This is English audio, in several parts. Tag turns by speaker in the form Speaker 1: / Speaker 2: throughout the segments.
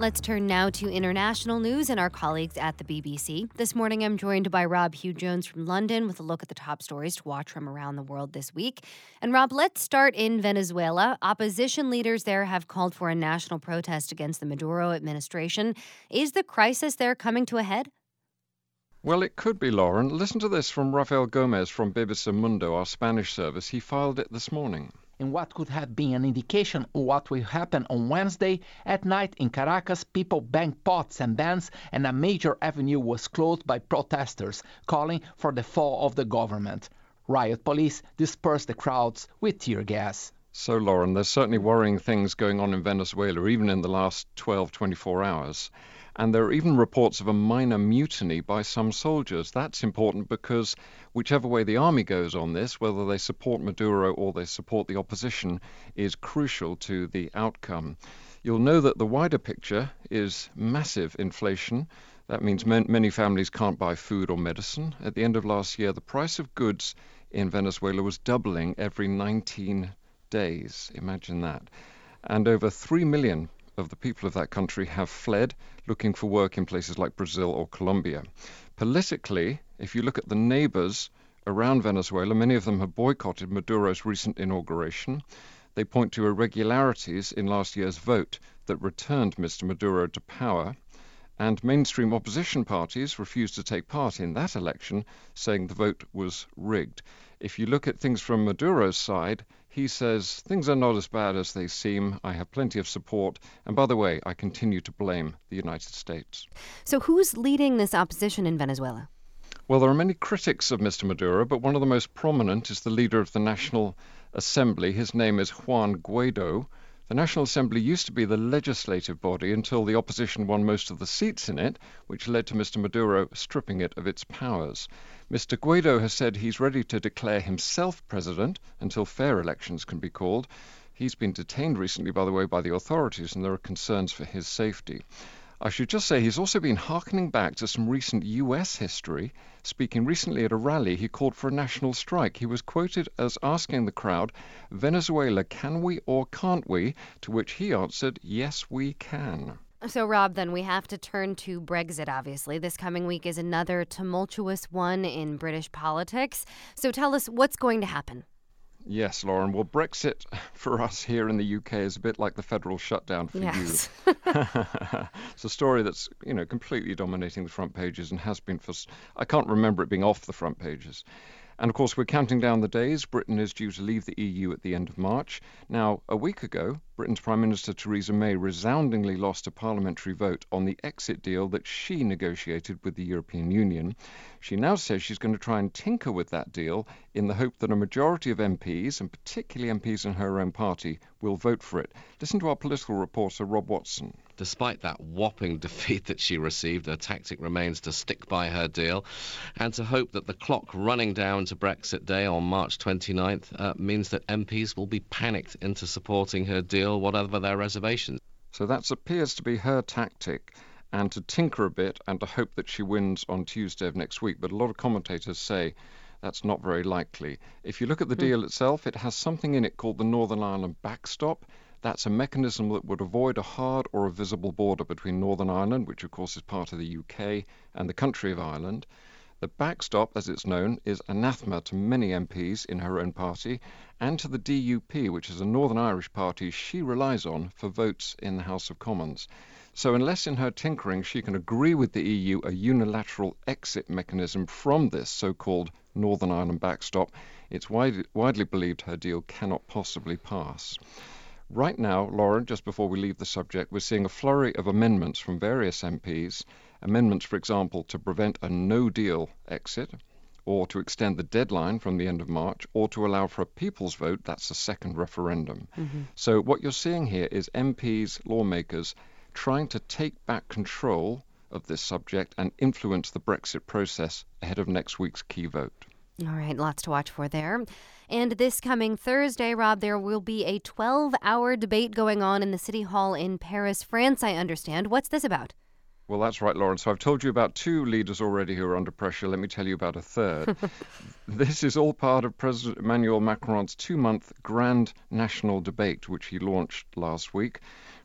Speaker 1: Let's turn now to international news and our colleagues at the BBC. This morning, I'm joined by Rob Hugh-Jones from London with a look at the top stories to watch from around the world this week. And Rob, let's start in Venezuela. Opposition leaders there have called for a national protest against the Maduro administration. Is the crisis there coming to a head?
Speaker 2: Well, it could be, Lauren. Listen to this from Rafael Gomez from BBC Mundo, our Spanish service. He filed it this morning.
Speaker 3: In what could have been an indication of what will happen on Wednesday, at night in Caracas, people banged pots and pans and a major avenue was closed by protesters, calling for the fall of the government. Riot police dispersed the crowds with tear gas.
Speaker 2: So, Lauren, there's certainly worrying things going on in Venezuela, even in the last 24 hours. And there are even reports of a minor mutiny by some soldiers. That's important because whichever way the army goes on this, whether they support Maduro or they support the opposition, is crucial to the outcome. You'll know that the wider picture is massive inflation. That means many families can't buy food or medicine. At the end of last year, the price of goods in Venezuela was doubling every 19 days. Imagine that. And over 3 million of the people of that country have fled, looking for work in places like Brazil or Colombia. Politically, if you look at the neighbors around Venezuela, many of them have boycotted Maduro's recent inauguration. They point to irregularities in last year's vote that returned Mr. Maduro to power. And mainstream opposition parties refused to take part in that election, saying the vote was rigged. If you look at things from Maduro's side, he says, things are not as bad as they seem. I have plenty of support. And by the way, I continue to blame the United States.
Speaker 1: So who's leading this opposition in Venezuela?
Speaker 2: Well, there are many critics of Mr. Maduro, but one of the most prominent is the leader of the National Assembly. His name is Juan Guaido. The National Assembly used to be the legislative body until the opposition won most of the seats in it, which led to Mr. Maduro stripping it of its powers. Mr. Guaido has said he's ready to declare himself president until fair elections can be called. He's been detained recently, by the way, by the authorities, and there are concerns for his safety. I should just say he's also been hearkening back to some recent U.S. history. Speaking recently at a rally, he called for a national strike. He was quoted as asking the crowd, Venezuela, can we or can't we? To which he answered, yes, we can.
Speaker 1: So, Rob, then we have to turn to Brexit, obviously. This coming week is another tumultuous one in British politics. So tell us what's going to happen.
Speaker 2: Yes, Lauren. Well, Brexit for us here in the UK is a bit like the federal shutdown for you. It's a story that's, completely dominating the front pages and has been for... I can't remember it being off the front pages. And of course, we're counting down the days. Britain is due to leave the EU at the end of March. Now, a week ago, Britain's Prime Minister Theresa May resoundingly lost a parliamentary vote on the exit deal that she negotiated with the European Union. She now says she's going to try and tinker with that deal in the hope that a majority of MPs, and particularly MPs in her own party, will vote for it. Listen to our political reporter, Rob Watson.
Speaker 4: Despite that whopping defeat that she received, her tactic remains to stick by her deal and to hope that the clock running down to Brexit Day on March 29th means that MPs will be panicked into supporting her deal, whatever their reservations.
Speaker 2: So that appears to be her tactic, and to tinker a bit and to hope that she wins on Tuesday of next week. But a lot of commentators say that's not very likely. If you look at the deal itself, it has something in it called the Northern Ireland backstop. That's a mechanism that would avoid a hard or a visible border between Northern Ireland, which of course is part of the UK, and the country of Ireland. The backstop, as it's known, is anathema to many MPs in her own party and to the DUP, which is a Northern Irish party she relies on for votes in the House of Commons. So unless in her tinkering she can agree with the EU a unilateral exit mechanism from this so-called Northern Ireland backstop, it's widely believed her deal cannot possibly pass. Right now, Lauren, just before we leave the subject, we're seeing a flurry of amendments from various MPs. Amendments, for example, to prevent a no-deal exit, or to extend the deadline from the end of March, or to allow for a people's vote, that's a second referendum. So what you're seeing here is MPs, lawmakers, trying to take back control of this subject and influence the Brexit process ahead of next week's key vote.
Speaker 1: All right, lots to watch for there. And this coming Thursday, Rob, there will be a 12-hour debate going on in the City Hall in Paris, France, I understand. What's this about?
Speaker 2: Well, that's right, Lauren. So I've told you about two leaders already who are under pressure. Let me tell you about a third. This is all part of President Emmanuel Macron's 2-month grand national debate, which he launched last week.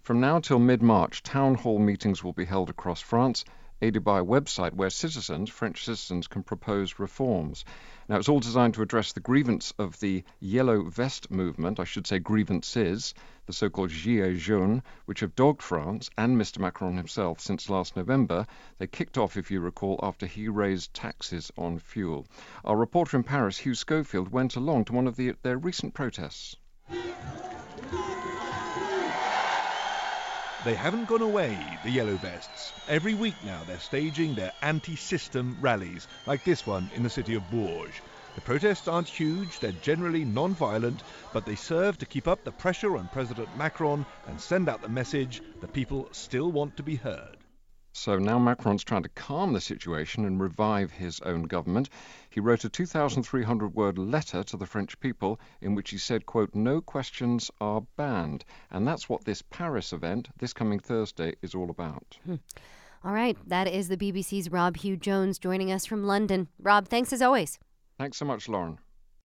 Speaker 2: From now till mid-March, town hall meetings will be held across France, aided by a website where French citizens, can propose reforms. Now, it's all designed to address the grievance of the Yellow Vest movement, I should say grievances, the so-called Gilets jaunes, which have dogged France and Mr. Macron himself since last November. They kicked off, if you recall, after he raised taxes on fuel. Our reporter in Paris, Hugh Schofield, went along to one of their recent protests.
Speaker 5: They haven't gone away, the Yellow Vests. Every week now they're staging their anti-system rallies, like this one in the city of Bourges. The protests aren't huge, they're generally non-violent, but they serve to keep up the pressure on President Macron and send out the message that people still want to be heard.
Speaker 2: So now Macron's trying to calm the situation and revive his own government. He wrote a 2,300-word letter to the French people in which he said, quote, "No questions are banned." And that's what this Paris event, this coming Thursday, is all about.
Speaker 1: All right. That is the BBC's Rob Hugh Jones joining us from London. Rob, thanks as always.
Speaker 2: Thanks so much, Lauren.